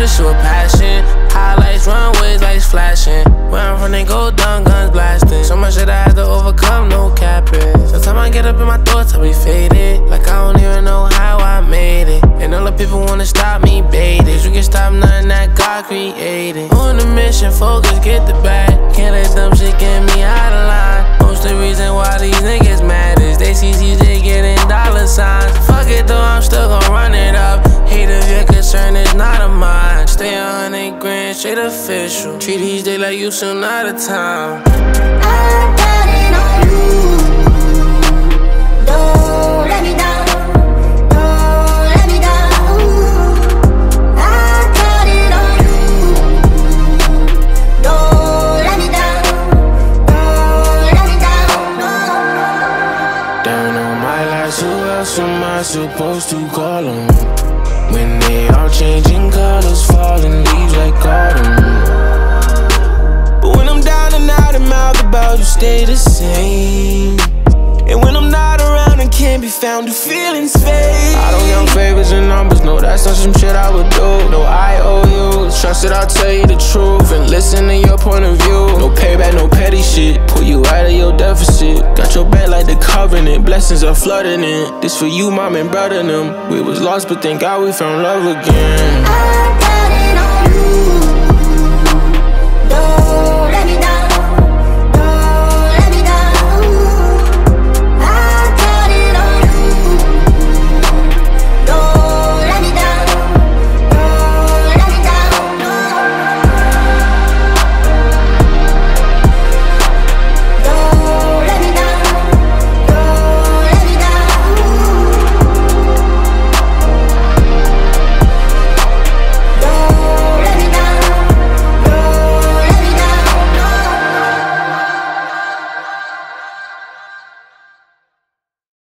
pursue a passion. Highlights, runways, lights flashing. Where I'm from, they go down, guns blasting. So much shit I had to overcome, no capping. Sometimes I get up in my thoughts, I be faded. Like I don't even know how I made it. And all the people wanna stop me, baited. You can stop nothing that God created. On the mission, focus, get the bag. Can't let dumb shit get me out of line. Most the reason why these niggas mad is they see CJ getting dollar signs. Fuck it though, I'm still gon' run it up. Hate if your concern is not of mine. Stay 100 grand, straight official. Treat each day like you soon out of time. I got it on you. Don't let me down. Don't let me down. I got it on you. Don't let me down. Don't let me down. No. Down on my life, who else am I supposed to call on? When they all changing colors, falling leaves like autumn. But when I'm down and out and mouth about you stay the same. And when I'm not around and can't be found, do feelings fade. I don't count favors and numbers, no, that's not some shit I would do. No, I owe you, trust that I'll tell you the truth and listen to your point of view. No payback, no petty shit, pull you out of your deficit. Got your back like the covenant, blessings are flooding in. This for you, mom and brother them. We was lost, but thank God we found love again.